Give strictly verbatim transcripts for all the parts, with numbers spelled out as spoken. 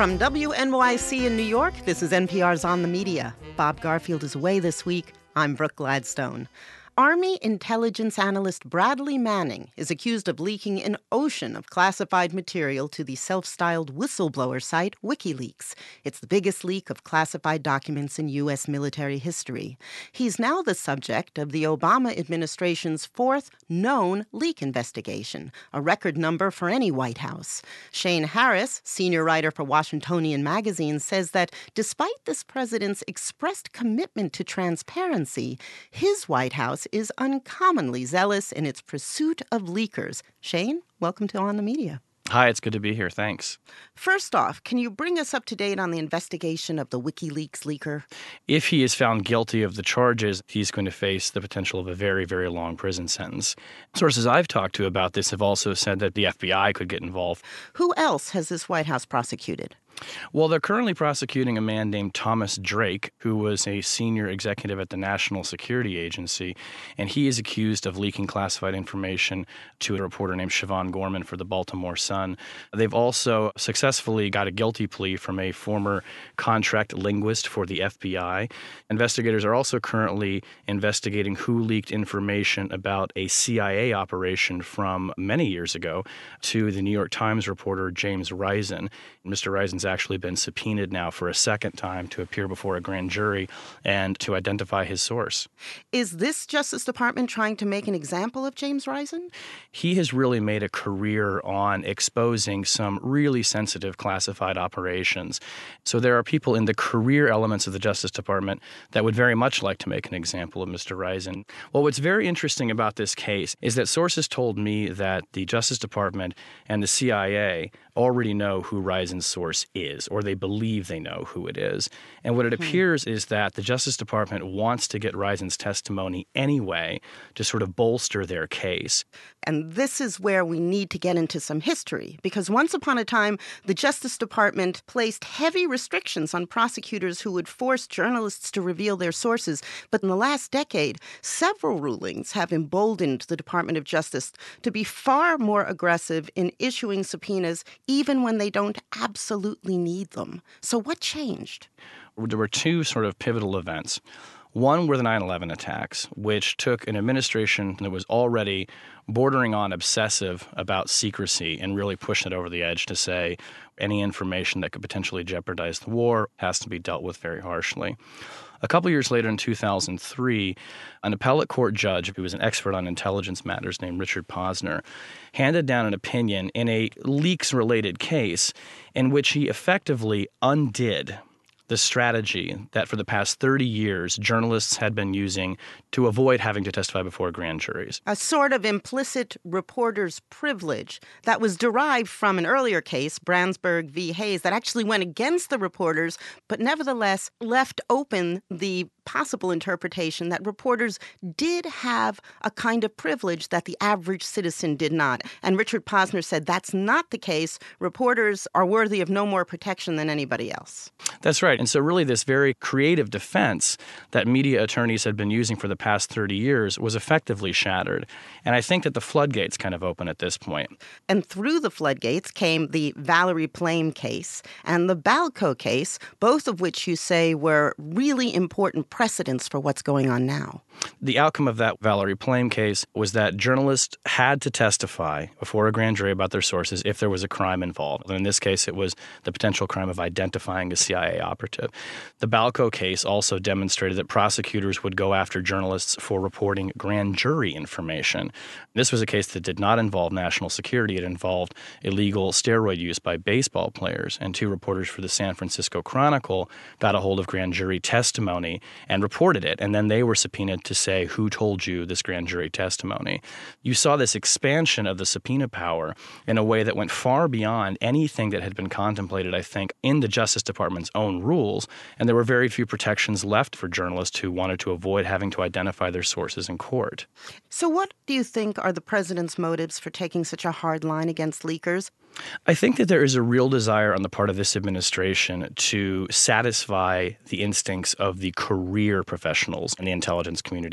From W N Y C in New York, this is N P R's On the Media. Bob Garfield is away this week. I'm Brooke Gladstone. Army intelligence analyst Bradley Manning is accused of leaking an ocean of classified material to the self-styled whistleblower site WikiLeaks. It's the biggest leak of classified documents in U S military history. He's now the subject of the Obama administration's fourth known leak investigation, a record number for any White House. Shane Harris, senior writer for Washingtonian Magazine, says that despite this president's expressed commitment to transparency, his White House is uncommonly zealous in its pursuit of leakers. Shane, welcome to On the Media. Hi, it's good to be here. Thanks. First off, can you bring us up to date on the investigation of the WikiLeaks leaker? If he is found guilty of the charges, he's going to face the potential of a very, very long prison sentence. Sources I've talked to about this have also said that the F B I could get involved. Who else has this White House prosecuted? Well, they're currently prosecuting a man named Thomas Drake, who was a senior executive at the National Security Agency, and he is accused of leaking classified information to a reporter named Siobhan Gorman for the Baltimore Sun. They've also successfully got a guilty plea from a former contract linguist for the F B I. Investigators are also currently investigating who leaked information about a C I A operation from many years ago to the New York Times reporter James Risen. Mister Risen's actually been subpoenaed now for a second time to appear before a grand jury and to identify his source. Is this Justice Department trying to make an example of James Risen? He has really made a career on exposing some really sensitive classified operations. So there are people in the career elements of the Justice Department that would very much like to make an example of Mister Risen. Well, what's very interesting about this case is that sources told me that the Justice Department and the C I A already know who Risen's source is, or they believe they know who it is. And what it hmm. appears is that the Justice Department wants to get Risen's testimony anyway to sort of bolster their case. And this is where we need to get into some history, because once upon a time, the Justice Department placed heavy restrictions on prosecutors who would force journalists to reveal their sources. But in the last decade, several rulings have emboldened the Department of Justice to be far more aggressive in issuing subpoenas, even when they don't absolutely need them. So what changed? There were two sort of pivotal events. One were the nine eleven attacks, which took an administration that was already bordering on obsessive about secrecy and really pushed it over the edge to say any information that could potentially jeopardize the war has to be dealt with very harshly. A couple years later, in two thousand three, an appellate court judge who was an expert on intelligence matters named Richard Posner handed down an opinion in a leaks-related case in which he effectively undid the strategy that for the past thirty years journalists had been using to avoid having to testify before grand juries. A sort of implicit reporter's privilege that was derived from an earlier case, Brandsburg v. Hayes, that actually went against the reporters, but nevertheless left open the possible interpretation that reporters did have a kind of privilege that the average citizen did not. And Richard Posner said that's not the case. Reporters are worthy of no more protection than anybody else. That's right. And so really this very creative defense that media attorneys had been using for the past thirty years was effectively shattered. And I think that the floodgates kind of open at this point. And through the floodgates came the Valerie Plame case and the Balco case, both of which you say were really important precedents for what's going on now. The outcome of that Valerie Plame case was that journalists had to testify before a grand jury about their sources if there was a crime involved. In this case, it was the potential crime of identifying a C I A operative. The Balco case also demonstrated that prosecutors would go after journalists for reporting grand jury information. This was a case that did not involve national security. It involved illegal steroid use by baseball players. And two reporters for the San Francisco Chronicle got a hold of grand jury testimony and reported it. And then they were subpoenaed to say, who told you this grand jury testimony? You saw this expansion of the subpoena power in a way that went far beyond anything that had been contemplated, I think, in the Justice Department's own rules. And there were very few protections left for journalists who wanted to avoid having to identify their sources in court. So what do you think are the president's motives for taking such a hard line against leakers? I think that there is a real desire on the part of this administration to satisfy the instincts of the career professionals in the intelligence community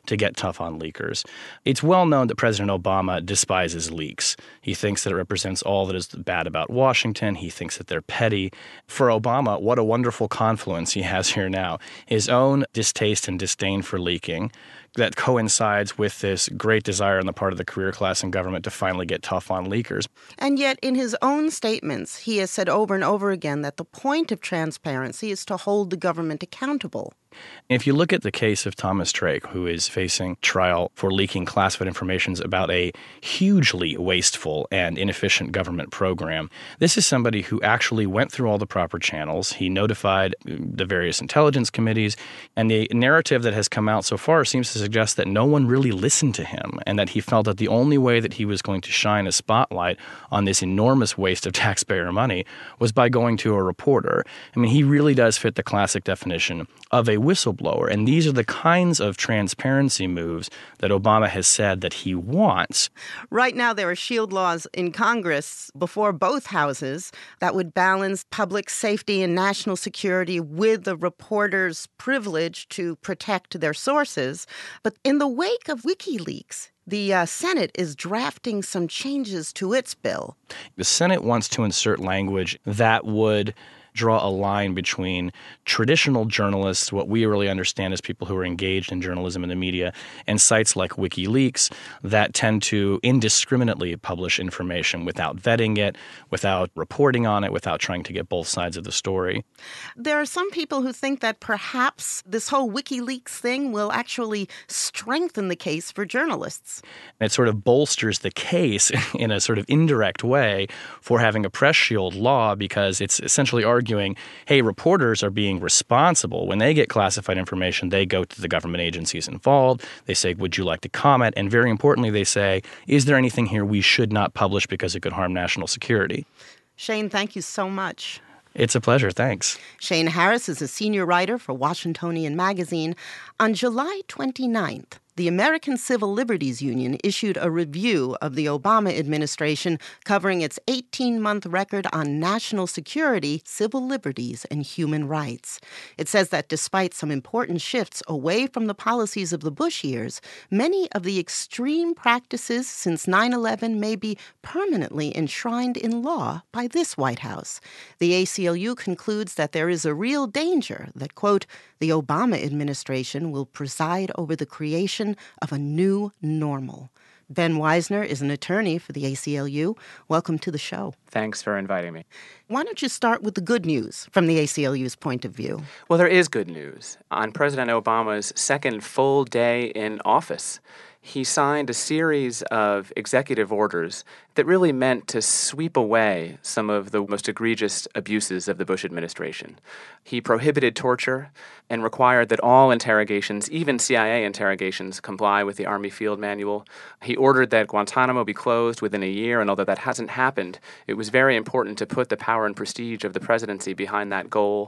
to get tough on leakers. It's well known that President Obama despises leaks. He thinks that it represents all that is bad about Washington. He thinks that they're petty. For Obama, what a wonderful confluence he has here now. His own distaste and disdain for leaking that coincides with this great desire on the part of the career class in government to finally get tough on leakers. And yet, in his own statements, he has said over and over again that the point of transparency is to hold the government accountable. If you look at the case of Thomas Drake, who is facing trial for leaking classified information about a hugely wasteful and inefficient government program, this is somebody who actually went through all the proper channels. He notified the various intelligence committees, and the narrative that has come out so far seems to suggest that no one really listened to him and that he felt that the only way that he was going to shine a spotlight on this enormous waste of taxpayer money was by going to a reporter. I mean, he really does fit the classic definition of a whistleblower. And these are the kinds of transparency moves that Obama has said that he wants. Right now, there are shield laws in Congress before both houses that would balance public safety and national security with the reporter's privilege to protect their sources. But in the wake of WikiLeaks, the uh, Senate is drafting some changes to its bill. The Senate wants to insert language that would draw a line between traditional journalists, what we really understand as people who are engaged in journalism and the media, and sites like WikiLeaks that tend to indiscriminately publish information without vetting it, without reporting on it, without trying to get both sides of the story. There are some people who think that perhaps this whole WikiLeaks thing will actually strengthen the case for journalists. It sort of bolsters the case in a sort of indirect way for having a press shield law, because it's essentially arguing arguing, hey, reporters are being responsible. When they get classified information, they go to the government agencies involved. They say, would you like to comment? And very importantly, they say, is there anything here we should not publish because it could harm national security? Shane, thank you so much. It's a pleasure. Thanks. Shane Harris is a senior writer for Washingtonian Magazine. On July twenty-ninth, the American Civil Liberties Union issued a review of the Obama administration covering its eighteen-month record on national security, civil liberties, and human rights. It says that despite some important shifts away from the policies of the Bush years, many of the extreme practices since nine eleven may be permanently enshrined in law by this White House. The A C L U concludes that there is a real danger that, quote, the Obama administration will preside over the creation of a new normal. Ben Weisner is an attorney for the A C L U. Welcome to the show. Thanks for inviting me. Why don't you start with the good news from the A C L U's point of view? Well, there is good news. On President Obama's second full day in office, he signed a series of executive orders that really meant to sweep away some of the most egregious abuses of the Bush administration. He prohibited torture and required that all interrogations, even C I A interrogations, comply with the Army Field Manual. He ordered that Guantanamo be closed within a year, and although that hasn't happened, it was very important to put the power and prestige of the presidency behind that goal.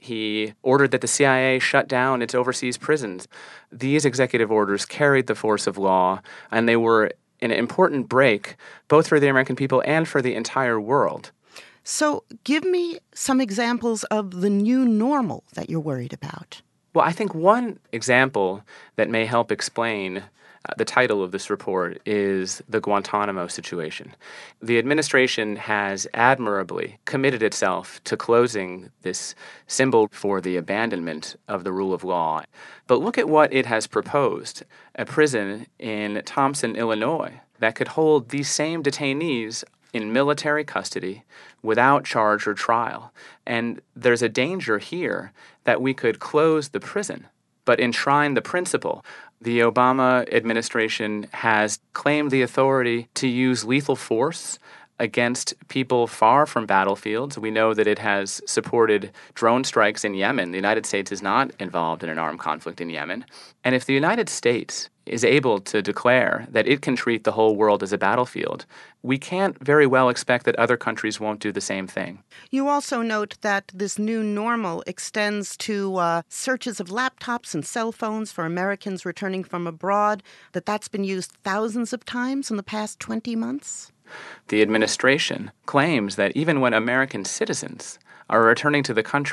He ordered that the C I A shut down its overseas prisons. These executive orders carried the force of law, and they were an important break, both for the American people and for the entire world. So give me some examples of the new normal that you're worried about. Well, I think one example that may help explain Uh, the title of this report is the Guantanamo situation. The administration has admirably committed itself to closing this symbol for the abandonment of the rule of law. But look at what it has proposed, a prison in Thompson, Illinois, that could hold these same detainees in military custody without charge or trial. And there's a danger here that we could close the prison but enshrine the principle. The Obama administration has claimed the authority to use lethal force against people far from battlefields. We know that it has supported drone strikes in Yemen. The United States is not involved in an armed conflict in Yemen. And if the United States is able to declare that it can treat the whole world as a battlefield, we can't very well expect that other countries won't do the same thing. You also note that this new normal extends to uh, searches of laptops and cell phones for Americans returning from abroad, that that's been used thousands of times in the past twenty months. The administration claims that even when American citizens are returning to the country,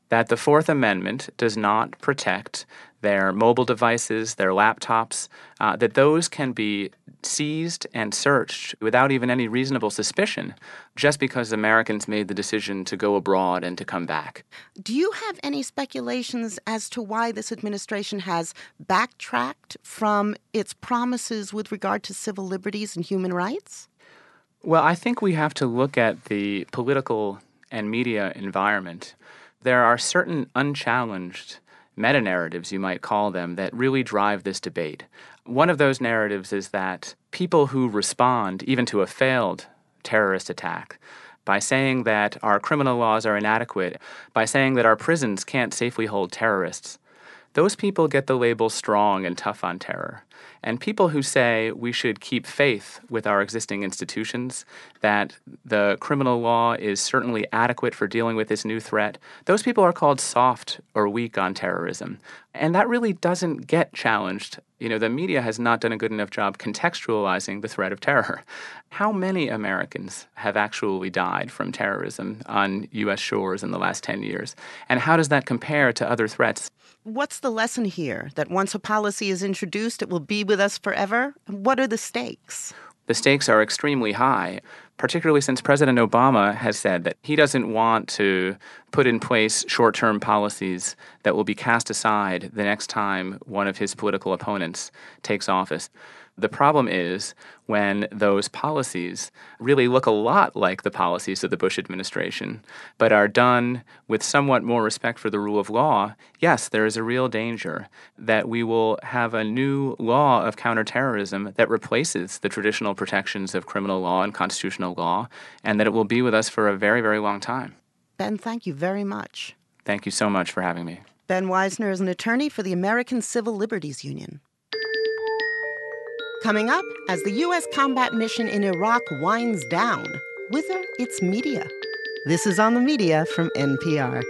that the Fourth Amendment does not protect their mobile devices, their laptops, uh, that those can be seized and searched without even any reasonable suspicion just because Americans made the decision to go abroad and to come back. Do you have any speculations as to why this administration has backtracked from its promises with regard to civil liberties and human rights? Well, I think we have to look at the political and media environment. There are certain unchallenged meta-narratives, you might call them, that really drive this debate. One of those narratives is that people who respond, even to a failed terrorist attack, by saying that our criminal laws are inadequate, by saying that our prisons can't safely hold terrorists, those people get the label strong and tough on terror. And people who say we should keep faith with our existing institutions, that the criminal law is certainly adequate for dealing with this new threat, those people are called soft or weak on terrorism. And that really doesn't get challenged. You know, the media has not done a good enough job contextualizing the threat of terror. How many Americans have actually died from terrorism on U S shores in the last ten years? And how does that compare to other threats? What's the lesson here? That once a policy is introduced, it will be with us forever? What are the stakes? The stakes are extremely high, particularly since President Obama has said that he doesn't want to put in place short-term policies that will be cast aside the next time one of his political opponents takes office. The problem is when those policies really look a lot like the policies of the Bush administration, but are done with somewhat more respect for the rule of law, yes, there is a real danger that we will have a new law of counterterrorism that replaces the traditional protections of criminal law and constitutional law, and that it will be with us for a very, very long time. Ben, thank you very much. Thank you so much for having me. Ben Weisner is an attorney for the American Civil Liberties Union. Coming up, as the U S combat mission in Iraq winds down, whither its media? This is On the Media from N P R.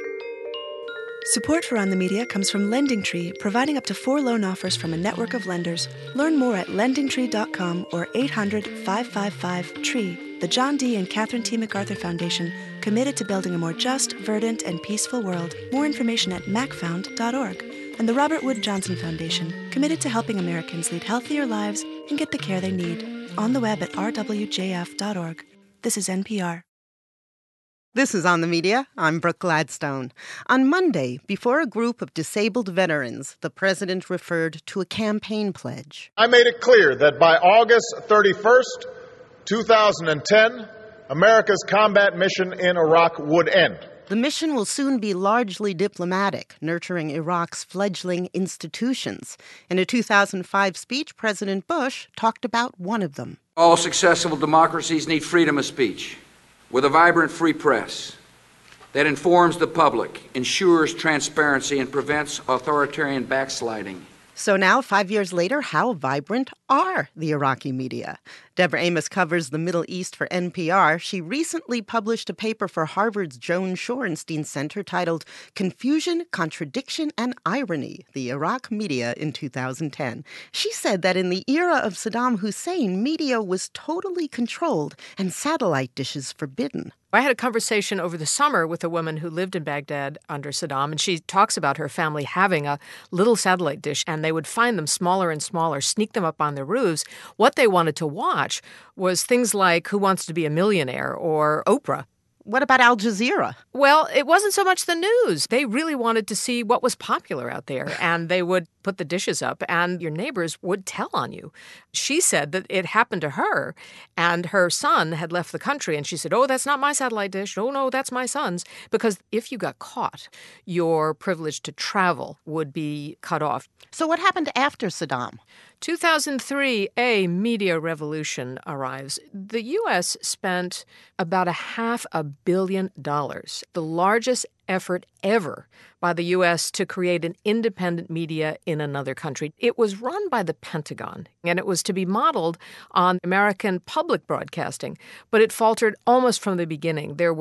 Support for On the Media comes from LendingTree, providing up to four loan offers from a network of lenders. Learn more at lending tree dot com or eight hundred, five five five, T R E E. The John D. and Catherine T. MacArthur Foundation, committed to building a more just, verdant, and peaceful world. More information at mac found dot org. And the Robert Wood Johnson Foundation, committed to helping Americans lead healthier lives and get the care they need. On the web at r w j f dot org. This is N P R. This is On the Media. I'm Brooke Gladstone. On Monday, before a group of disabled veterans, the president referred to a campaign pledge. I made it clear that by August thirty-first, two thousand ten, America's combat mission in Iraq would end. The mission will soon be largely diplomatic, nurturing Iraq's fledgling institutions. In a two thousand five speech, President Bush talked about one of them. All successful democracies need freedom of speech, with a vibrant free press that informs the public, ensures transparency, and prevents authoritarian backsliding. So now, five years later, how vibrant are the Iraqi media? Deborah Amos covers the Middle East for N P R. She recently published a paper for Harvard's Joan Shorenstein Center titled Confusion, Contradiction, and Irony, the Iraq Media in two thousand ten. She said that in the era of Saddam Hussein, media was totally controlled and satellite dishes forbidden. I had a conversation over the summer with a woman who lived in Baghdad under Saddam, and she talks about her family having a little satellite dish, and they would find them smaller and smaller, sneak them up on their roofs. What they wanted to watch was things like Who Wants to Be a Millionaire or Oprah. What about Al Jazeera? Well, it wasn't so much the news. They really wanted to see what was popular out there, and they would put the dishes up, and your neighbors would tell on you. She said that it happened to her, and her son had left the country, and she said, oh, that's not my satellite dish. Oh, no, that's my son's. Because if you got caught, your privilege to travel would be cut off. So what happened after Saddam? two thousand three, a media revolution arrives. The U S spent about a half a billion dollars, the largest effort ever by the U S to create an independent media in another country. It was run by the Pentagon, and it was to be modeled on American public broadcasting, but it faltered almost from the beginning. There were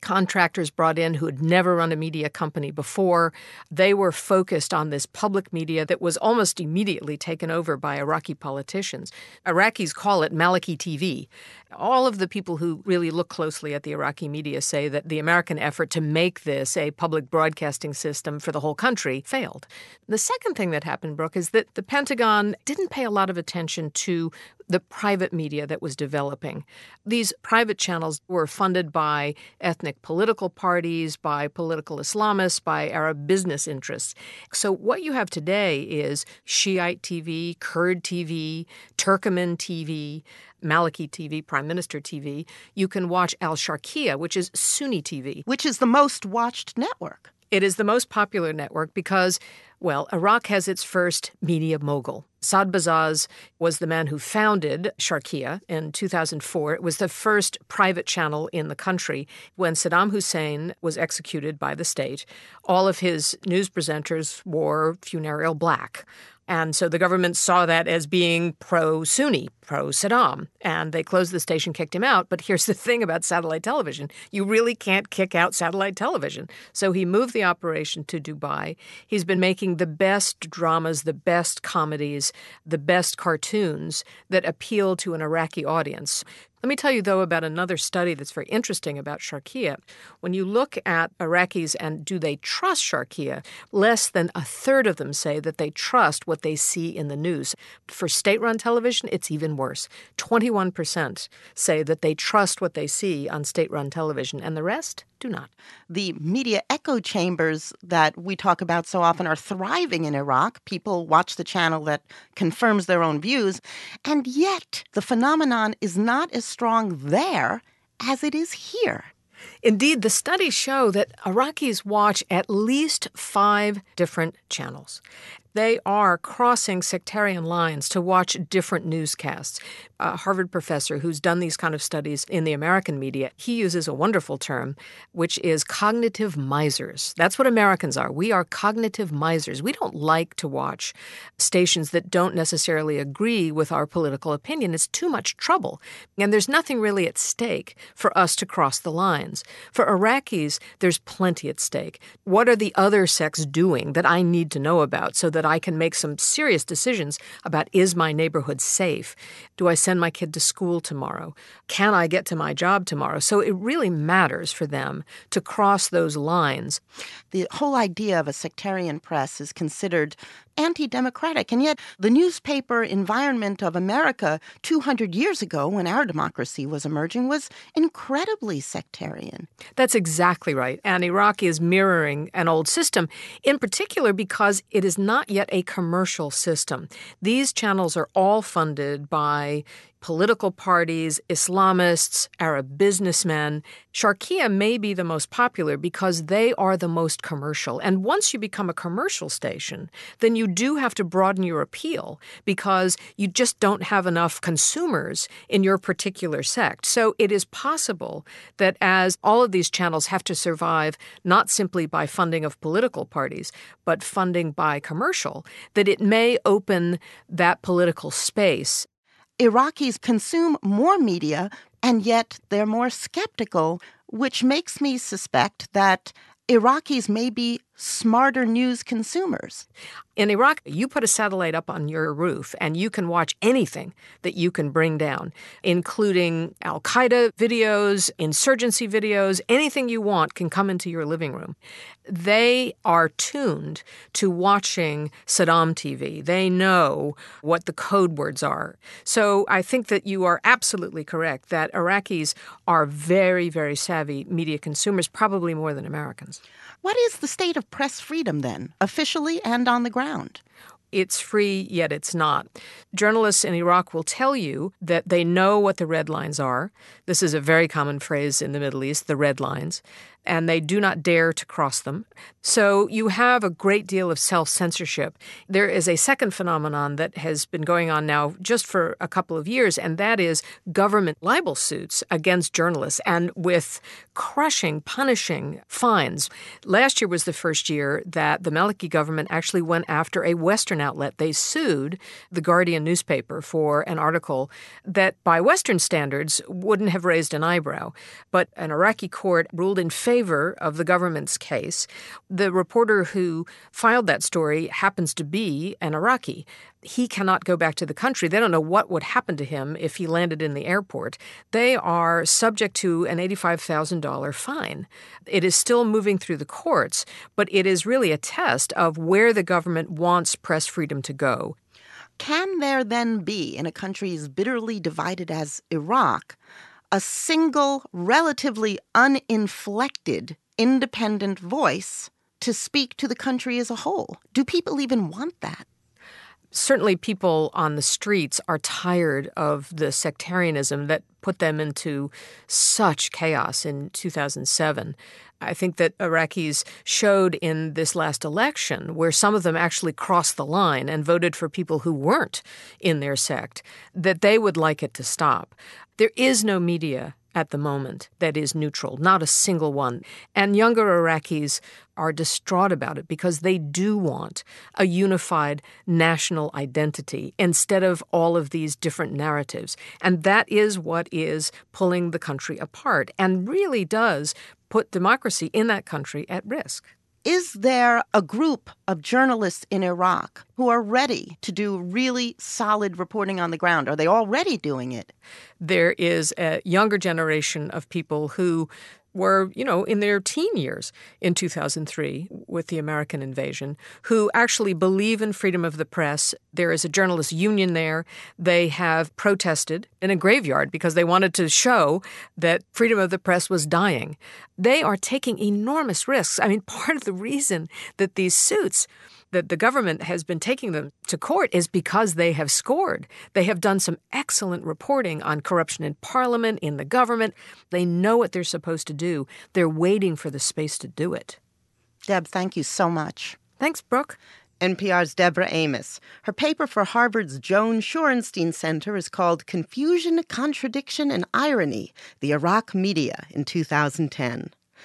contractors brought in who had never run a media company before. They were focused on this public media that was almost immediately taken over by Iraqi politicians. Iraqis call it Maliki T V. All of the people who really look closely at the Iraqi media say that the American effort to make this a public broadcasting system for the whole country failed. The second thing that happened, Brooke, is that the Pentagon didn't pay a lot of attention to the private media that was developing. These private channels were funded by ethnic political parties, by political Islamists, by Arab business interests. So what you have today is Shiite T V, Kurd T V, Turkmen T V, Maliki T V, Prime Minister T V. You can watch Al-Sharqiya, which is Sunni T V. Which is the most watched network. It is the most popular network because, well, Iraq has its first media mogul. Saad Bazaz was the man who founded Sharqiya in two thousand four. It was the first private channel in the country. When Saddam Hussein was executed by the state, all of his news presenters wore funereal black. And so the government saw that as being pro-Sunni, pro-Saddam, and they closed the station, kicked him out. But here's the thing about satellite television. You really can't kick out satellite television. So he moved the operation to Dubai. He's been making the best dramas, the best comedies, the best cartoons that appeal to an Iraqi audience. Let me tell you, though, about another study that's very interesting about Sharqiya. When you look at Iraqis and do they trust Sharqiya, less than a third of them say that they trust what they see in the news. For state-run television, it's even worse. twenty-one percent say that they trust what they see on state-run television, and the rest do not. The media echo chambers that we talk about so often are thriving in Iraq. People watch the channel that confirms their own views, and yet the phenomenon is not as strong there as it is here. Indeed, the studies show that Iraqis watch at least five different channels. They are crossing sectarian lines to watch different newscasts. A Harvard professor who's done these kind of studies in the American media, he uses a wonderful term, which is cognitive misers. That's what Americans are. We are cognitive misers. We don't like to watch stations that don't necessarily agree with our political opinion. It's too much trouble. And there's nothing really at stake for us to cross the lines. For Iraqis, there's plenty at stake. What are the other sects doing that I need to know about so that I can make some serious decisions about, is my neighborhood safe? Do I send my kid to school tomorrow? Can I get to my job tomorrow? So it really matters for them to cross those lines. The whole idea of a sectarian press is considered anti-democratic, and yet the newspaper environment of America two hundred years ago, when our democracy was emerging, was incredibly sectarian. That's exactly right. And Iraq is mirroring an old system, in particular because it is not yet a commercial system. These channels are all funded by political parties, Islamists, Arab businessmen. Sharqiya may be the most popular because they are the most commercial. And once you become a commercial station, then you do have to broaden your appeal because you just don't have enough consumers in your particular sect. So it is possible that as all of these channels have to survive not simply by funding of political parties, but funding by commercial, that it may open that political space. Iraqis consume more media, and yet they're more skeptical, which makes me suspect that Iraqis may be smarter news consumers. In Iraq, you put a satellite up on your roof and you can watch anything that you can bring down, including Al-Qaeda videos, insurgency videos, anything you want can come into your living room. They are tuned to watching Saddam T V. They know what the code words are. So I think that you are absolutely correct that Iraqis are very, very savvy media consumers, probably more than Americans. What is the state of press freedom, then, officially and on the ground? It's free, yet it's not. Journalists in Iraq will tell you that they know what the red lines are. This is a very common phrase in the Middle East, the red lines. and they do not dare to cross them. So you have a great deal of self-censorship. There is a second phenomenon that has been going on now just for a couple of years, and that is government libel suits against journalists, and with crushing, punishing fines. Last year was the first year that the Maliki government actually went after a Western outlet. They sued the Guardian newspaper for an article that by Western standards wouldn't have raised an eyebrow. But an Iraqi court ruled in favor of the government's case. The reporter who filed that story happens to be an Iraqi. He cannot go back to the country. They don't know what would happen to him if he landed in the airport. They are subject to an eighty-five thousand dollars fine. It is still moving through the courts, but it is really a test of where the government wants press freedom to go. Can there then be, in a country as bitterly divided as Iraq, a single, relatively uninflected, independent voice to speak to the country as a whole? Do people even want that? Certainly people on the streets are tired of the sectarianism that put them into such chaos in two thousand seven. I think that Iraqis showed in this last election, where some of them actually crossed the line and voted for people who weren't in their sect, that they would like it to stop. There is no media at the moment that is neutral, not a single one. And younger Iraqis are distraught about it because they do want a unified national identity instead of all of these different narratives. And that is what is pulling the country apart and really does put democracy in that country at risk. Is there a group of journalists in Iraq who are ready to do really solid reporting on the ground? Are they already doing it? There is a younger generation of people who were, you know, in their teen years in two thousand three with the American invasion, who actually believe in freedom of the press. There is a journalists' union there. They have protested in a graveyard because they wanted to show that freedom of the press was dying. They are taking enormous risks. I mean, part of the reason that these suits that the government has been taking them to court is because they have scored. They have done some excellent reporting on corruption in parliament, in the government. They know what they're supposed to do. They're waiting for the space to do it. Deb, thank you so much. Thanks, Brooke. N P R's Deborah Amos. Her paper for Harvard's Joan Shorenstein Center is called Confusion, Contradiction, and Irony, the Iraq Media in two thousand ten.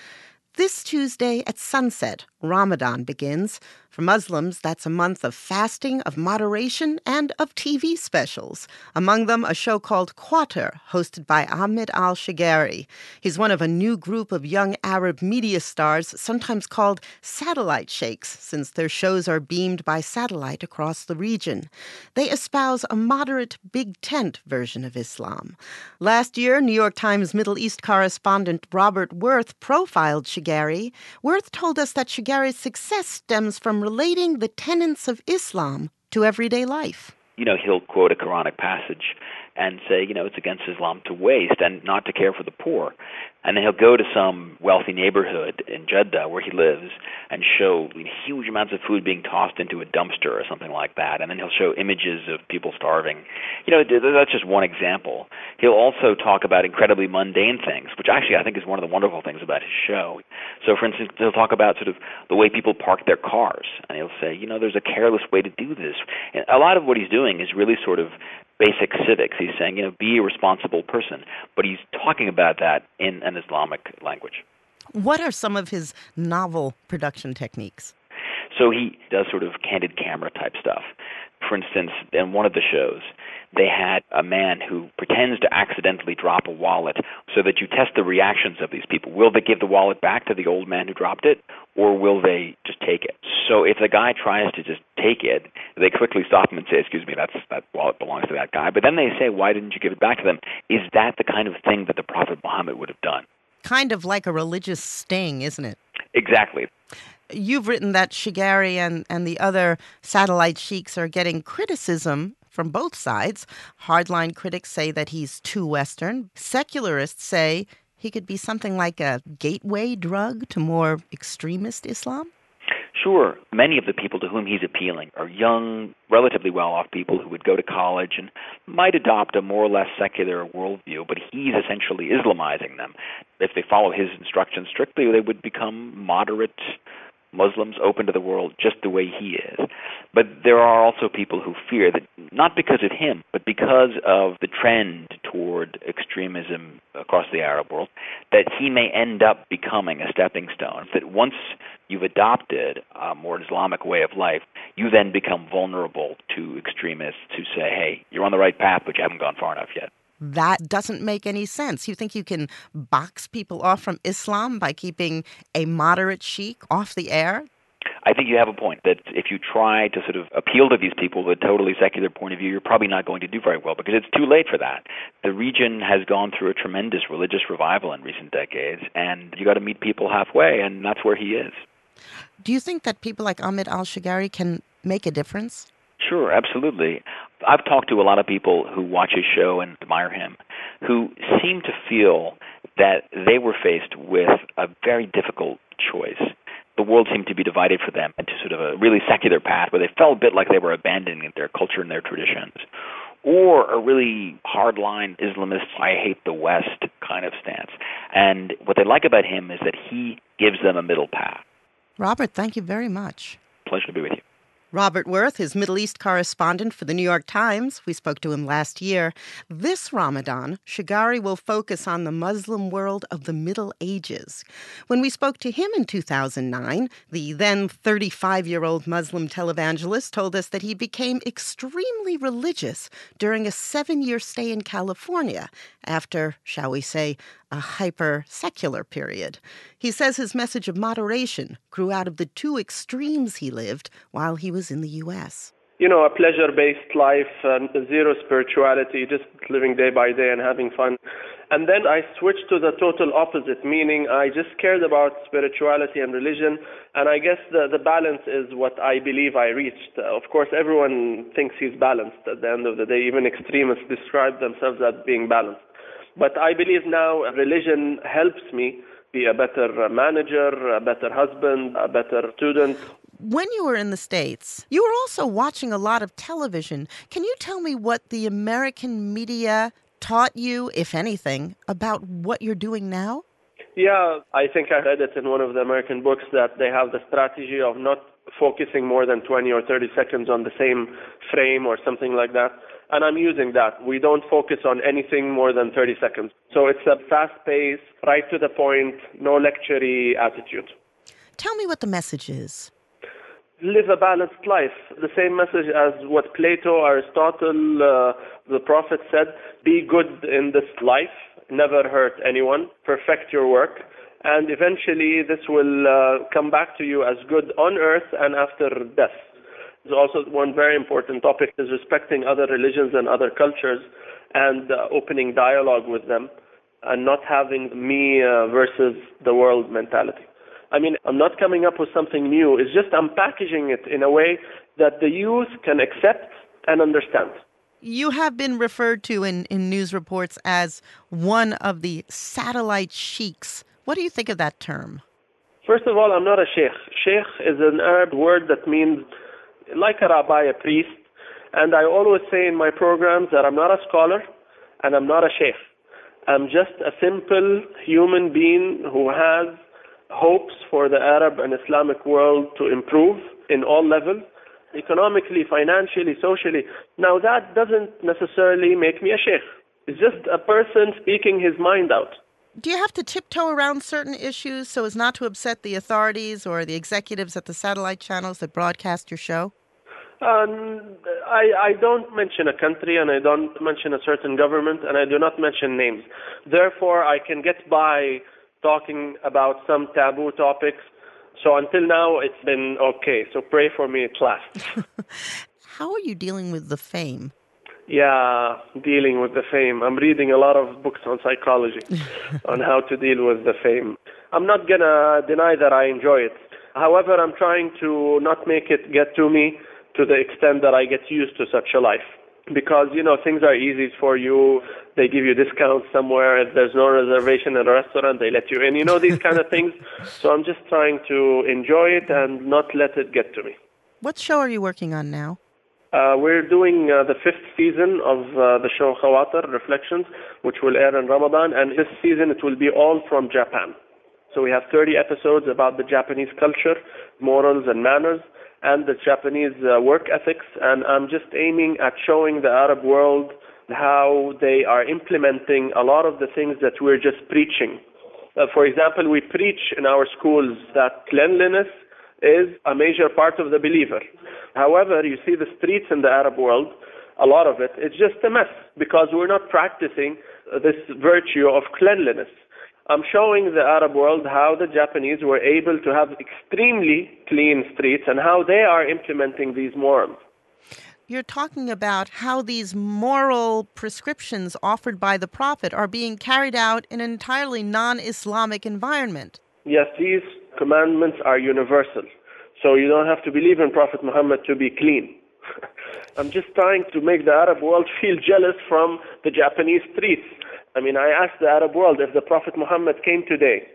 This Tuesday at sunset, Ramadan begins. For Muslims, that's a month of fasting, of moderation, and of T V specials. Among them, a show called Quater, hosted by Ahmed al-Shagari. He's one of a new group of young Arab media stars, sometimes called satellite sheikhs, since their shows are beamed by satellite across the region. They espouse a moderate big tent version of Islam. Last year, New York Times Middle East correspondent Robert Worth profiled Shagari. Worth told us that Shagari's success stems from relating the tenets of Islam to everyday life. You know, he'll quote a Quranic passage and say, you know, it's against Islam to waste and not to care for the poor. And then he'll go to some wealthy neighborhood in Jeddah where he lives and show huge amounts of food being tossed into a dumpster or something like that. And then he'll show images of people starving. You know, that's just one example. He'll also talk about incredibly mundane things, which actually I think is one of the wonderful things about his show. So, for instance, he'll talk about sort of the way people park their cars. And he'll say, you know, there's a careless way to do this. And a lot of what he's doing is really sort of basic civics. He's saying, you know, be a responsible person. But he's talking about that in an Islamic language. What are some of his novel production techniques? So he does sort of candid camera type stuff. For instance, in one of the shows, they had a man who pretends to accidentally drop a wallet so that you test the reactions of these people. Will they give the wallet back to the old man who dropped it, or will they just take it? So if the guy tries to just take it, they quickly stop him and say, excuse me, that's, that wallet belongs to that guy. But then they say, why didn't you give it back to them? Is that the kind of thing that the Prophet Muhammad would have done? Kind of like a religious sting, isn't it? Exactly. You've written that Shagari and, and the other satellite sheiks are getting criticism from both sides. Hardline critics say that he's too Western. Secularists say he could be something like a gateway drug to more extremist Islam. sure, many of the people to whom he's appealing are young, relatively well-off people who would go to college and might adopt a more or less secular worldview, but he's essentially Islamizing them. If they follow his instructions strictly, they would become moderate Muslims, open to the world, just the way he is. But there are also people who fear that, not because of him, but because of the trend toward extremism across the Arab world, that he may end up becoming a stepping stone. That once you've adopted a more Islamic way of life, you then become vulnerable to extremists who say, hey, you're on the right path, but you haven't gone far enough yet. That doesn't make any sense. You think you can box people off from Islam by keeping a moderate sheikh off the air? I think you have a point that if you try to sort of appeal to these people with a totally secular point of view, you're probably not going to do very well because it's too late for that. The region has gone through a tremendous religious revival in recent decades, and you got to meet people halfway, and that's where he is. Do you think that people like Ahmed al-Shigari can make a difference? Sure, absolutely. I've talked to a lot of people who watch his show and admire him, who seem to feel that they were faced with a very difficult choice. The world seemed to be divided for them into sort of a really secular path where they felt a bit like they were abandoning their culture and their traditions, or a really hardline Islamist, I hate the West kind of stance. And what they like about him is that he gives them a middle path. Robert, thank you very much. Pleasure to be with you. Robert Worth is Middle East correspondent for the New York Times. We spoke to him last year. This Ramadan, Shigari will focus on the Muslim world of the Middle Ages. When we spoke to him in two thousand nine, the then thirty-five-year-old Muslim televangelist told us that he became extremely religious during a seven-year stay in California after, shall we say, a hyper-secular period. He says his message of moderation grew out of the two extremes he lived while he was in the U S. You know, a pleasure-based life, uh, zero spirituality, just living day by day and having fun. And then I switched to the total opposite, meaning I just cared about spirituality and religion, and I guess the, the balance is what I believe I reached. Uh, of course, everyone thinks he's balanced at the end of the day. Even extremists describe themselves as being balanced. But I believe now religion helps me be a better manager, a better husband, a better student. When you were in the States, you were also watching a lot of television. Can you tell me what the American media taught you, if anything, about what you're doing now? Yeah, I think I read it in one of the American books that they have the strategy of not focusing more than twenty or thirty seconds on the same frame or something like that. And I'm using that. We don't focus on anything more than thirty seconds. So it's a fast pace, right to the point, no lecture-y attitude. Tell me what the message is. Live a balanced life. The same message as what Plato, Aristotle, uh, the Prophet said. Be good in this life. Never hurt anyone. Perfect your work. And eventually this will uh, come back to you as good on earth and after death. There's also one very important topic is respecting other religions and other cultures and uh, opening dialogue with them and not having me uh, versus the world mentality. I mean, I'm not coming up with something new. It's just I'm packaging it in a way that the youth can accept and understand. You have been referred to in, in news reports as one of the satellite sheiks. What do you think of that term? First of all, I'm not a sheikh. Sheikh is an Arab word that means like a rabbi, a priest. And I always say in my programs that I'm not a scholar and I'm not a sheikh. I'm just a simple human being who has hopes for the Arab and Islamic world to improve in all levels, economically, financially, socially. Now that doesn't necessarily make me a sheikh. It's just a person speaking his mind out. Do you have to tiptoe around certain issues so as not to upset the authorities or the executives at the satellite channels that broadcast your show? Um, I, I don't mention a country and I don't mention a certain government and I do not mention names. Therefore, I can get by talking about some taboo topics. So until now, it's been okay. So pray for me, it lasts. How are you dealing with the fame? Yeah, dealing with the fame. I'm reading a lot of books on psychology, on how to deal with the fame. I'm not going to deny that I enjoy it. However, I'm trying to not make it get to me to the extent that I get used to such a life. because, you know, things are easy for you. They give you discounts somewhere. If there's no reservation in a restaurant, they let you in. You know, these kind of things. So I'm just trying to enjoy it and not let it get to me. What show are you working on now? Uh, we're doing uh, the fifth season of uh, the show Khawatir, Reflections, which will air in Ramadan. And this season, it will be all from Japan. So we have thirty episodes about the Japanese culture, morals and manners, and the Japanese uh, work ethics. And I'm just aiming at showing the Arab world how they are implementing a lot of the things that we're just preaching. Uh, for example, we preach in our schools that cleanliness is a major part of the believer. However, you see the streets in the Arab world, a lot of it, it's just a mess because we're not practicing this virtue of cleanliness. I'm showing the Arab world how the Japanese were able to have extremely clean streets and how they are implementing these morals. You're talking about how these moral prescriptions offered by the Prophet are being carried out in an entirely non-Islamic environment. Yes, these commandments are universal. So you don't have to believe in Prophet Muhammad to be clean. I'm just trying to make the Arab world feel jealous from the Japanese streets. I mean, I asked the Arab world, if the Prophet Muhammad came today,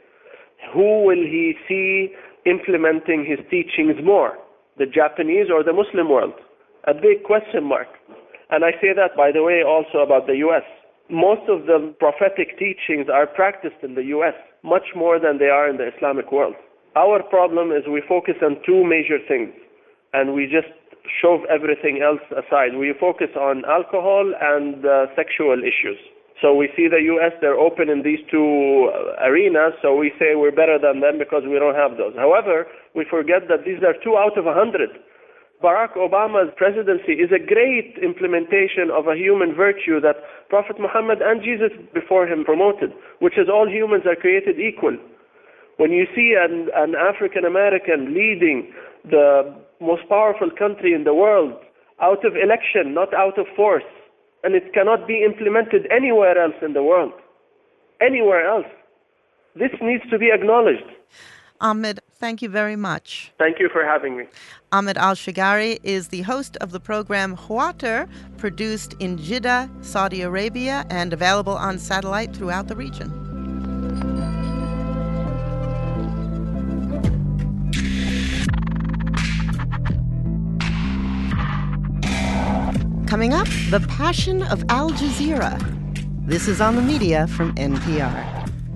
who will he see implementing his teachings more, the Japanese or the Muslim world? A big question mark. And I say that, by the way, also about the U S. Most of the prophetic teachings are practiced in the U S, much more than they are in the Islamic world. Our problem is we focus on two major things, and we just shove everything else aside. We focus on alcohol and uh, sexual issues. So we see the U S, they're open in these two arenas, so we say we're better than them because we don't have those. However, we forget that these are two out of a hundred. Barack Obama's presidency is a great implementation of a human virtue that Prophet Muhammad and Jesus before him promoted, which is all humans are created equal. When you see an, an African American leading the most powerful country in the world out of election, not out of force, and it cannot be implemented anywhere else in the world, anywhere else, this needs to be acknowledged. Ahmed, thank you very much. Thank you for having me. Ahmed Al-Shigari is the host of the program Khawatir, produced in Jeddah, Saudi Arabia, and available on satellite throughout the region. Coming up, The Passion of Al Jazeera. This is On the Media from N P R.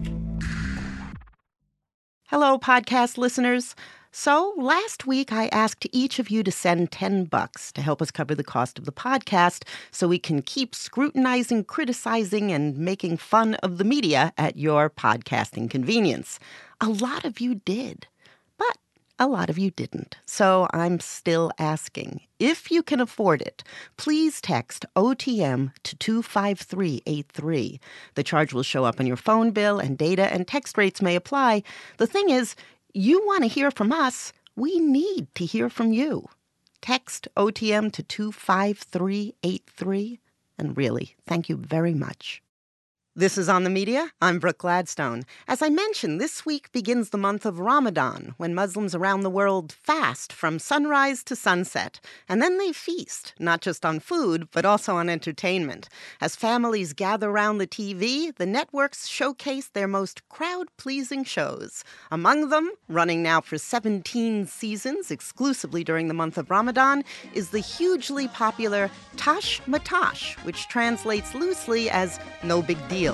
Hello, podcast listeners. So last week, I asked each of you to send ten bucks to help us cover the cost of the podcast so we can keep scrutinizing, criticizing, and making fun of the media at your podcasting convenience. A lot of you did, but a lot of you didn't. So I'm still asking. If you can afford it, please text O T M to two five three eight three. The charge will show up on your phone bill, and data and text rates may apply. The thing is, you want to hear from us. We need to hear from you. Text O T M to two five three eight three. And really, thank you very much. This is On the Media. I'm Brooke Gladstone. As I mentioned, this week begins the month of Ramadan, when Muslims around the world fast from sunrise to sunset. And then they feast, not just on food, but also on entertainment. As families gather around the T V, the networks showcase their most crowd-pleasing shows. Among them, running now for seventeen seasons, exclusively during the month of Ramadan, is the hugely popular Tash Matash, which translates loosely as No Big Deal.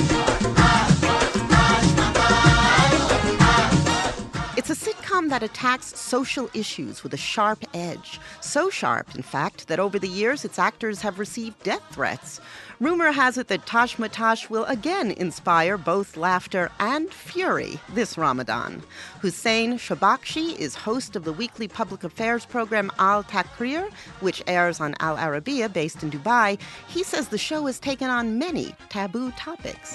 It's a sitcom that attacks social issues with a sharp edge. So sharp, in fact, that over the years its actors have received death threats. Rumor has it that Tash Matash will again inspire both laughter and fury this Ramadan. Hussein Shabakshi is host of the weekly public affairs program Al Takrir, which airs on Al Arabiya, based in Dubai. He says the show has taken on many taboo topics.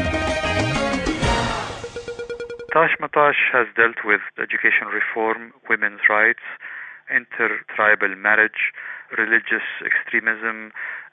Tash Matash has dealt with education reform, women's rights, inter-tribal marriage, religious extremism,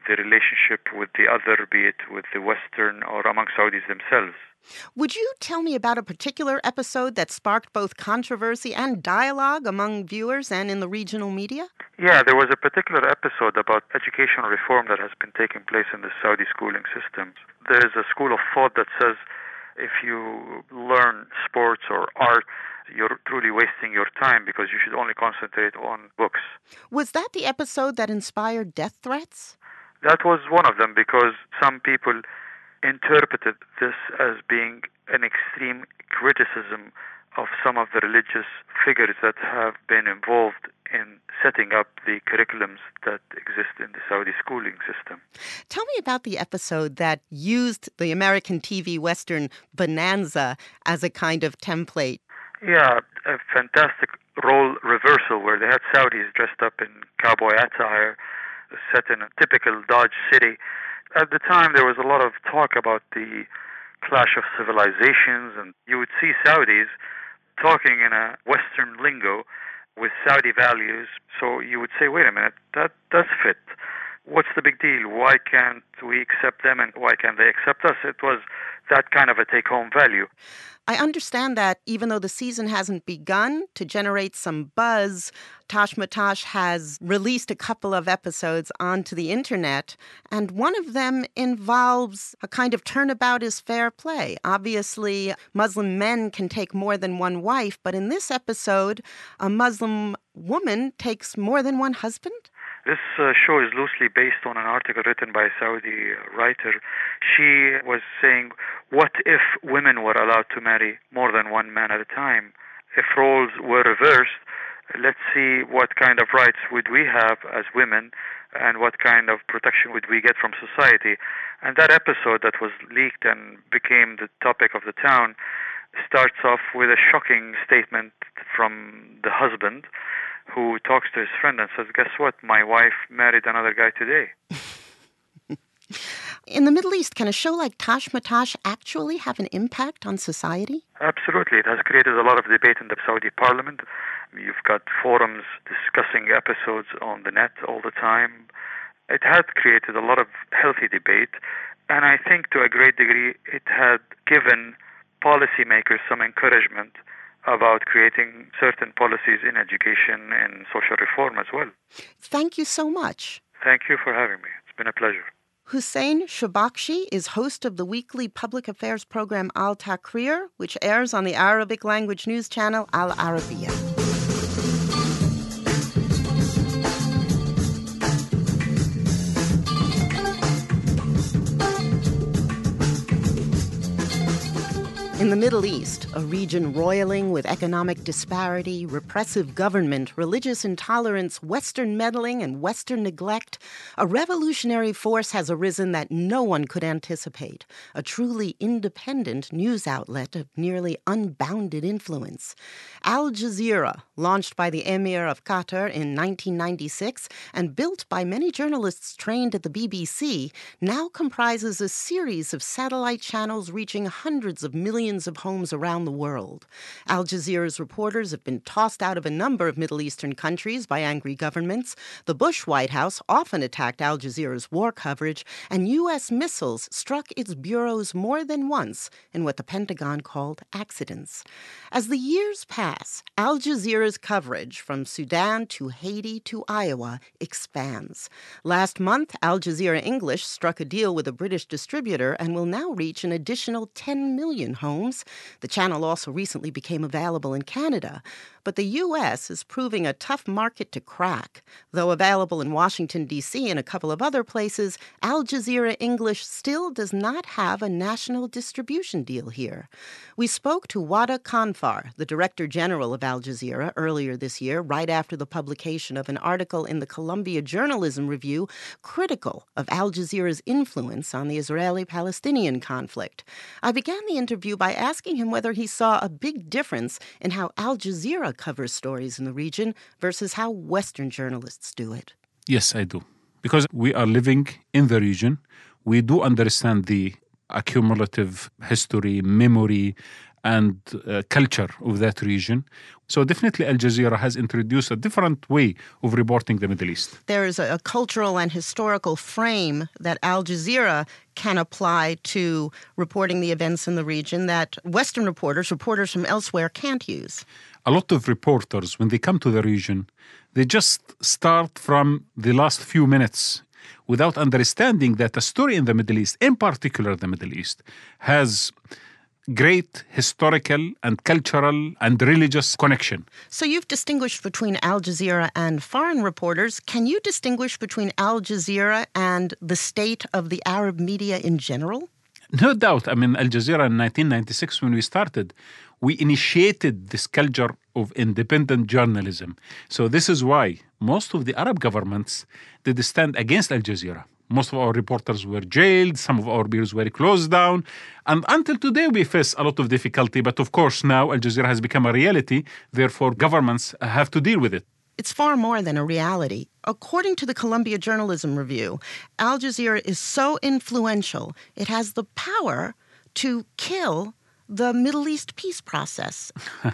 the relationship with the other, be it with the Western or among Saudis themselves. Would you tell me about a particular episode that sparked both controversy and dialogue among viewers and in the regional media? Yeah, there was a particular episode about educational reform that has been taking place in the Saudi schooling systems. There is a school of thought that says if you learn sports or art, you're truly wasting your time because you should only concentrate on books. Was that the episode that inspired death threats? That was one of them because some people interpreted this as being an extreme criticism of some of the religious figures that have been involved in setting up the curriculums that exist in the Saudi schooling system. Tell me about the episode that used the American T V Western Bonanza as a kind of template. Yeah, a fantastic role reversal where they had Saudis dressed up in cowboy attire, set in a typical Dodge City. At the time, there was a lot of talk about the clash of civilizations, and you would see Saudis talking in a Western lingo with Saudi values. So you would say, wait a minute, that does fit. What's the big deal? Why can't we accept them and why can't they accept us? It was that kind of a take-home value. I understand that even though the season hasn't begun, to generate some buzz, Tashmatash has released a couple of episodes onto the internet, and one of them involves a kind of turnabout is fair play. Obviously, Muslim men can take more than one wife, but in this episode, a Muslim woman takes more than one husband? This uh, show is loosely based on an article written by a Saudi writer. She was saying, what if women were allowed to marry more than one man at a time? If roles were reversed, let's see what kind of rights would we have as women and what kind of protection would we get from society. And that episode that was leaked and became the topic of the town starts off with a shocking statement from the husband, who talks to his friend and says, guess what, my wife married another guy today. In the Middle East, can a show like Tashmatash actually have an impact on society? Absolutely. It has created a lot of debate in the Saudi parliament. You've got forums discussing episodes on the net all the time. It had created a lot of healthy debate, and I think to a great degree it had given policymakers some encouragement about creating certain policies in education and social reform as well. Thank you so much. Thank you for having me. It's been a pleasure. Hussein Shobakshi is host of the weekly public affairs program Al Taqrir, which airs on the Arabic language news channel Al Arabiya. In the Middle East, a region roiling with economic disparity, repressive government, religious intolerance, Western meddling, and Western neglect, a revolutionary force has arisen that no one could anticipate, a truly independent news outlet of nearly unbounded influence. Al Jazeera, launched by the Emir of Qatar in nineteen ninety-six and built by many journalists trained at the B B C, now comprises a series of satellite channels reaching hundreds of millions of homes around the world. Al Jazeera's reporters have been tossed out of a number of Middle Eastern countries by angry governments. The Bush White House often attacked Al Jazeera's war coverage, and U S missiles struck its bureaus more than once in what the Pentagon called accidents. As the years pass, Al Jazeera's coverage from Sudan to Haiti to Iowa expands. Last month, Al Jazeera English struck a deal with a British distributor and will now reach an additional ten million homes. The channel also recently became available in Canada. But the U S is proving a tough market to crack. Though available in Washington, D C and a couple of other places, Al Jazeera English still does not have a national distribution deal here. We spoke to Wada Kanfar, the Director General of Al Jazeera, earlier this year, right after the publication of an article in the Columbia Journalism Review critical of Al Jazeera's influence on the Israeli-Palestinian conflict. I began the interview by asking him whether he saw a big difference in how Al Jazeera covers stories in the region versus how Western journalists do it. Yes, I do. Because we are living in the region, we do understand the accumulative history, memory, and uh, culture of that region. So definitely Al Jazeera has introduced a different way of reporting the Middle East. There is a, a cultural and historical frame that Al Jazeera can apply to reporting the events in the region that Western reporters, reporters from elsewhere, can't use. A lot of reporters, when they come to the region, they just start from the last few minutes without understanding that a story in the Middle East, in particular the Middle East, has great historical and cultural and religious connection. So you've distinguished between Al Jazeera and foreign reporters. Can you distinguish between Al Jazeera and the state of the Arab media in general? No doubt. I mean, Al Jazeera in nineteen ninety-six, when we started, we initiated this culture of independent journalism. So this is why most of the Arab governments did stand against Al Jazeera. Most of our reporters were jailed, some of our bureaus were closed down, and until today we face a lot of difficulty. But of course now Al Jazeera has become a reality, therefore governments have to deal with it. It's far more than a reality. According to the Columbia Journalism Review, Al Jazeera is so influential, it has the power to kill the Middle East peace process.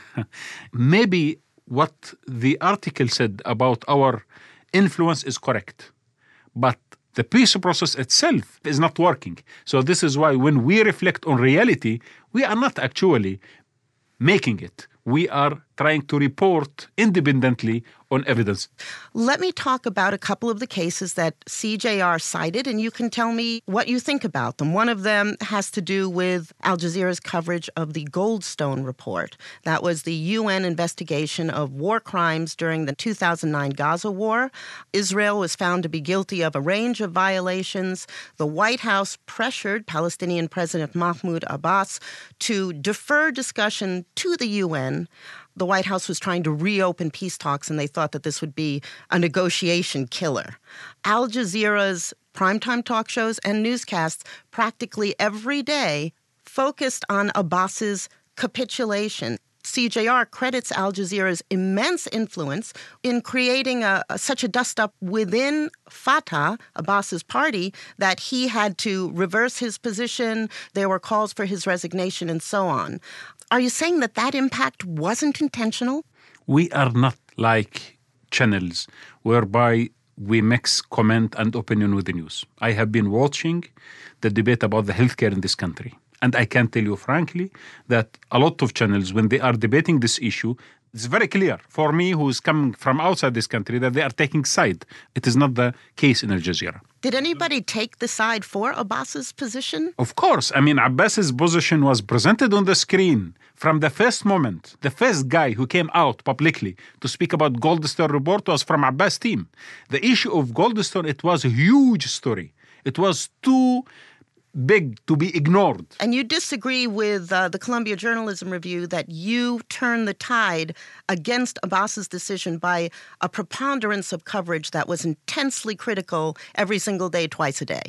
Maybe what the article said about our influence is correct, but the peace process itself is not working. So this is why when we reflect on reality, we are not actually making it. We are trying to report independently on evidence. Let me talk about a couple of the cases that C J R cited, and you can tell me what you think about them. One of them has to do with Al Jazeera's coverage of the Goldstone report. That was the U N investigation of war crimes during the two thousand nine Gaza war. Israel was found to be guilty of a range of violations. The White House pressured Palestinian President Mahmoud Abbas to defer discussion to the U N. The White House was trying to reopen peace talks, and they thought that this would be a negotiation killer. Al Jazeera's primetime talk shows and newscasts practically every day focused on Abbas's capitulation. C J R credits Al Jazeera's immense influence in creating a, a, such a dust-up within Fatah, Abbas's party, that he had to reverse his position. There were calls for his resignation and so on. Are you saying that that impact wasn't intentional? We are not like channels whereby we mix comment and opinion with the news. I have been watching the debate about the healthcare in this country. And I can tell you frankly that a lot of channels, when they are debating this issue, it's very clear for me, who's coming from outside this country, that they are taking side. It is not the case in Al Jazeera. Did anybody take the side for Abbas's position? Of course. I mean, Abbas's position was presented on the screen from the first moment. The first guy who came out publicly to speak about Goldstone report was from Abbas' team. The issue of Goldstone, it was a huge story. It was too big to be ignored. And you disagree with uh, the Columbia Journalism Review that you turn the tide against Abbas's decision by a preponderance of coverage that was intensely critical every single day, twice a day.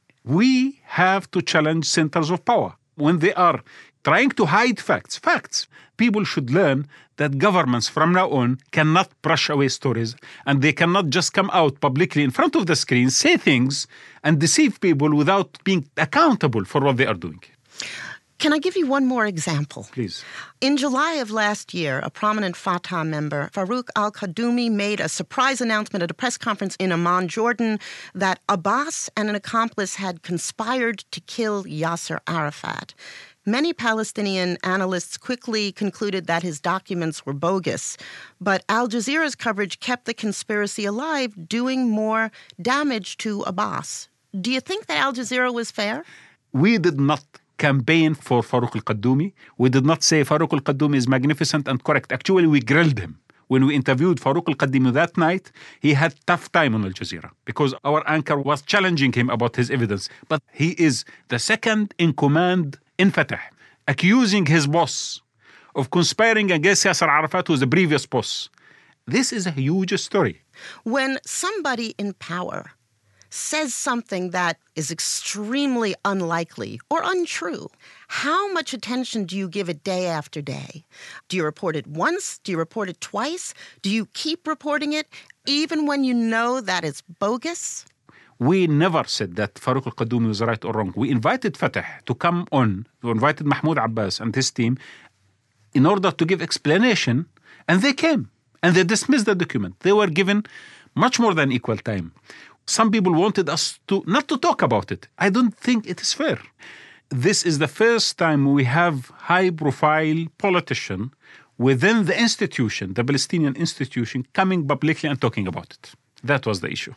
We have to challenge centers of power. When they are trying to hide facts, facts, people should learn that governments from now on cannot brush away stories, and they cannot just come out publicly in front of the screen, say things, and deceive people without being accountable for what they are doing. Can I give you one more example? Please. In July of last year, a prominent Fatah member, Farouk al-Kaddoumi, made a surprise announcement at a press conference in Amman, Jordan, that Abbas and an accomplice had conspired to kill Yasser Arafat. Many Palestinian analysts quickly concluded that his documents were bogus, but Al Jazeera's coverage kept the conspiracy alive, doing more damage to Abbas. Do you think that Al Jazeera was fair? We did not campaign for Farouk al-Kaddoumi. We did not say Farouk al-Kaddoumi is magnificent and correct. Actually, we grilled him. When we interviewed Farouk al-Kaddoumi that night, he had tough time on Al Jazeera because our anchor was challenging him about his evidence. But he is the second in command in Fatah, accusing his boss of conspiring against Yasser Arafat, who was the previous boss. This is a huge story. When somebody in power says something that is extremely unlikely or untrue, how much attention do you give it day after day? Do you report it once? Do you report it twice? Do you keep reporting it even when you know that it's bogus? We never said that Farouk al-Kaddoumi was right or wrong. We invited Fatah to come on. We invited Mahmoud Abbas and his team in order to give explanation, and they came and they dismissed the document. They were given much more than equal time. Some people wanted us to not to talk about it. I don't think it is fair. This is the first time we have high-profile politician within the institution, the Palestinian institution, coming publicly and talking about it. That was the issue.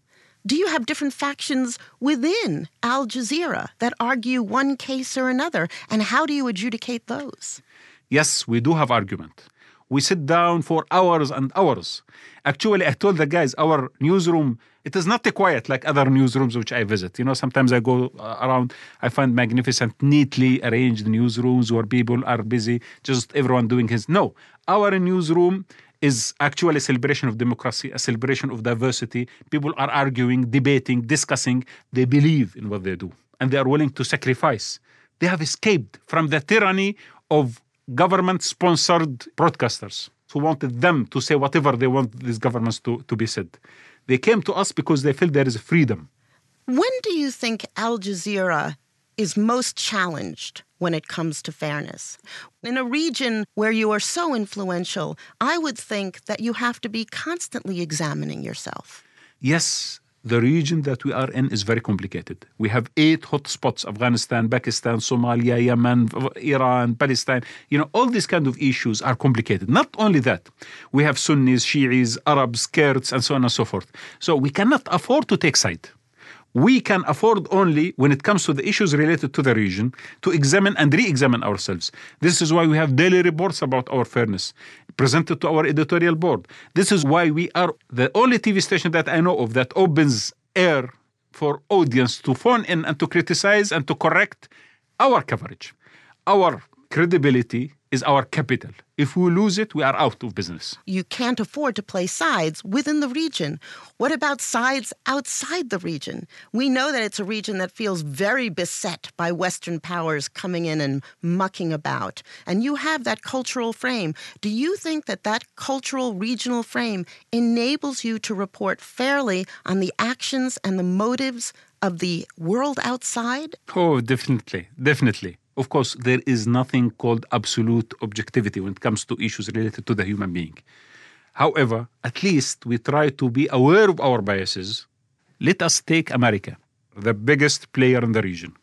Do you have different factions within Al Jazeera that argue one case or another? And how do you adjudicate those? Yes, we do have argument. We sit down for hours and hours. Actually, I told the guys, our newsroom, it is not quiet like other newsrooms which I visit. You know, sometimes I go uh, around, I find magnificent, neatly arranged newsrooms where people are busy, just everyone doing his. No, our newsroom is actually a celebration of democracy, a celebration of diversity. People are arguing, debating, discussing. They believe in what they do, and they are willing to sacrifice. They have escaped from the tyranny of government-sponsored broadcasters who wanted them to say whatever they want these governments to, to be said. They came to us because they feel there is freedom. When do you think Al Jazeera is most challenged when it comes to fairness? In a region where you are so influential, I would think that you have to be constantly examining yourself. Yes, the region that we are in is very complicated. We have eight hotspots: Afghanistan, Pakistan, Somalia, Yemen, Iran, Palestine. You know, all these kind of issues are complicated. Not only that, we have Sunnis, Shi'is, Arabs, Kurds, and so on and so forth. So we cannot afford to take side. We can afford only, when it comes to the issues related to the region, to examine and re-examine ourselves. This is why we have daily reports about our fairness presented to our editorial board. This is why we are the only T V station that I know of that opens air for audience to phone in and to criticize and to correct our coverage. Our credibility is our capital. If we lose it, we are out of business. You can't afford to play sides within the region. What about sides outside the region? We know that it's a region that feels very beset by Western powers coming in and mucking about. And you have that cultural frame. Do you think that that cultural regional frame enables you to report fairly on the actions and the motives of the world outside? Oh, definitely, definitely. Of course, there is nothing called absolute objectivity when it comes to issues related to the human being. However, at least we try to be aware of our biases. Let us take America, the biggest player in the region.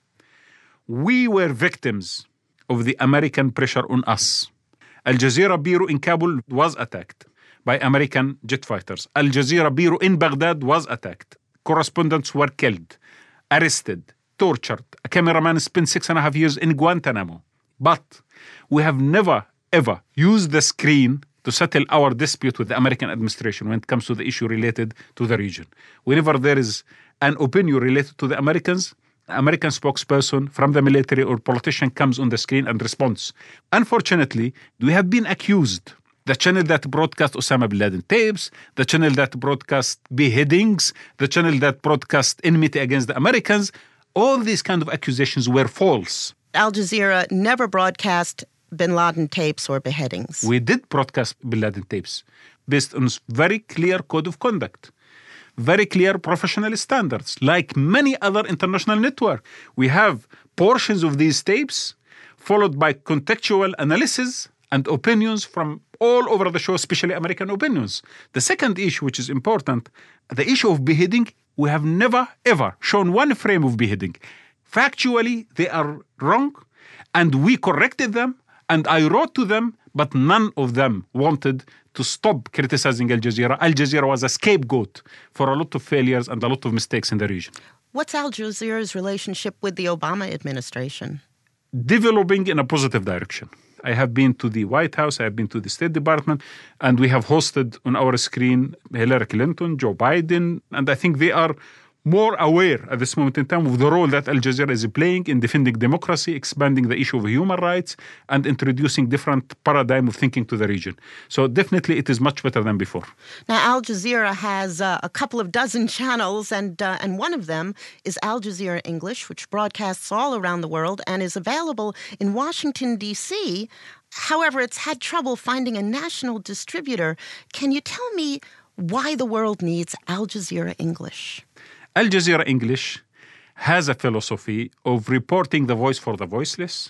We were victims of the American pressure on us. Al Jazeera Bureau in Kabul was attacked by American jet fighters. Al Jazeera Bureau in Baghdad was attacked. Correspondents were killed, arrested, tortured. A cameraman spent six and a half years in Guantanamo. But we have never, ever used the screen to settle our dispute with the American administration when it comes to the issue related to the region. Whenever there is an opinion related to the Americans, the American spokesperson from the military or politician comes on the screen and responds. Unfortunately, we have been accused. The channel that broadcast Osama bin Laden tapes, the channel that broadcast beheadings, the channel that broadcast enmity against the Americans, all these kind of accusations were false. Al Jazeera never broadcast bin Laden tapes or beheadings. We did broadcast bin Laden tapes based on very clear code of conduct, very clear professional standards, like many other international networks. We have portions of these tapes followed by contextual analysis and opinions from all over the show, especially American opinions. The second issue, which is important, the issue of beheading, we have never, ever shown one frame of beheading. Factually, they are wrong, and we corrected them, and I wrote to them, but none of them wanted to stop criticizing Al Jazeera. Al Jazeera was a scapegoat for a lot of failures and a lot of mistakes in the region. What's Al Jazeera's relationship with the Obama administration? Developing in a positive direction. I have been to the White House, I have been to the State Department, and we have hosted on our screen Hillary Clinton, Joe Biden, and I think they are more aware at this moment in time of the role that Al Jazeera is playing in defending democracy, expanding the issue of human rights, and introducing different paradigm of thinking to the region. So definitely it is much better than before. Now, Al Jazeera has uh, a couple of dozen channels, and uh, and one of them is Al Jazeera English, which broadcasts all around the world and is available in Washington, D C. However, it's had trouble finding a national distributor. Can you tell me why the world needs Al Jazeera English? Al Jazeera English has a philosophy of reporting the voice for the voiceless,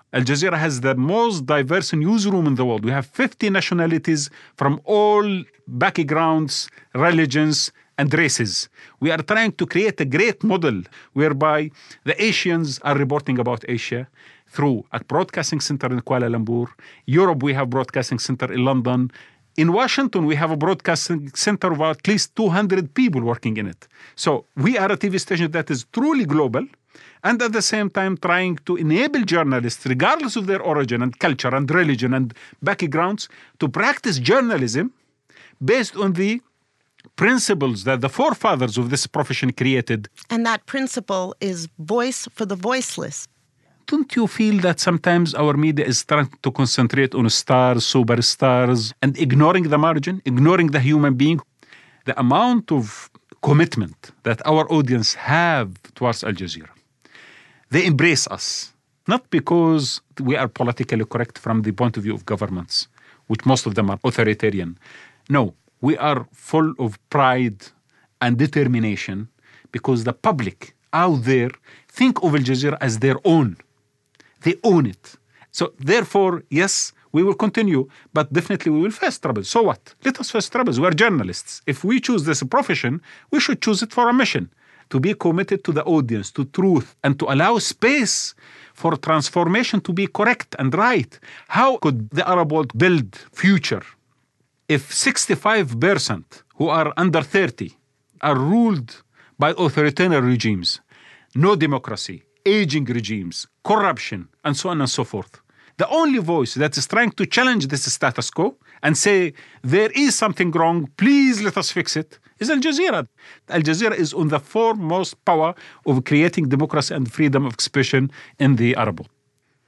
Al Jazeera has the most diverse newsroom in the world. We have fifty nationalities from all backgrounds, religions, and races. We are trying to create a great model whereby the Asians are reporting about Asia through a broadcasting center in Kuala Lumpur. Europe, we have broadcasting center in London. In Washington, we have a broadcasting center of at least two hundred people working in it. So we are a T V station that is truly global, and at the same time trying to enable journalists, regardless of their origin and culture and religion and backgrounds, to practice journalism based on the principles that the forefathers of this profession created. And that principle is voice for the voiceless. Don't you feel that sometimes our media is trying to concentrate on stars, superstars, and ignoring the margin, ignoring the human being? The amount of commitment that our audience have towards Al Jazeera, they embrace us, not because we are politically correct from the point of view of governments, which most of them are authoritarian. No, we are full of pride and determination because the public out there think of Al Jazeera as their own. They own it. So therefore, yes, we will continue, but definitely we will face trouble. So what? Let us face troubles. We are journalists. If we choose this profession, we should choose it for a mission, to be committed to the audience, to truth, and to allow space for transformation to be correct and right. How could the Arab world build future if sixty-five percent who are under thirty are ruled by authoritarian regimes, no democracy, aging regimes, corruption, and so on and so forth? The only voice that is trying to challenge this status quo and say, there is something wrong, please let us fix it, is Al Jazeera. Al Jazeera is on the foremost power of creating democracy and freedom of expression in the Arab world.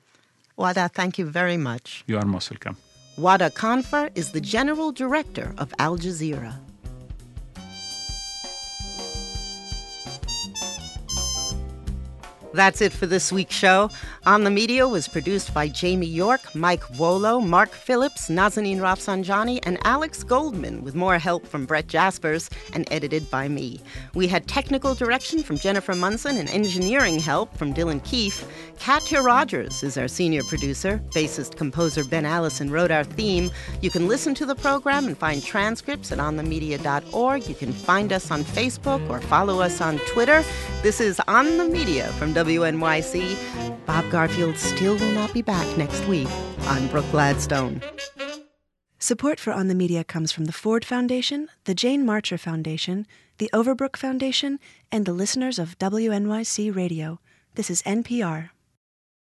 Wada, thank you very much. You are most welcome. Wada Kanfar is the General Director of Al Jazeera. That's it for this week's show. On the Media was produced by Jamie York, Mike Volo, Mark Phillips, Nazanin Rafsanjani, and Alex Goldman, with more help from Brett Jaspers, and edited by me. We had technical direction from Jennifer Munson and engineering help from Dylan Keefe. Katya Rogers is our senior producer. Bassist-composer Ben Allison wrote our theme. You can listen to the program and find transcripts at on the media dot org. You can find us on Facebook or follow us on Twitter. This is On the Media from W N Y C. Bob Garfield still will not be back next week. I'm Brooke Gladstone. Support for On the Media comes from the Ford Foundation, the Jane Marcher Foundation, the Overbrook Foundation, and the listeners of W N Y C Radio. This is N P R.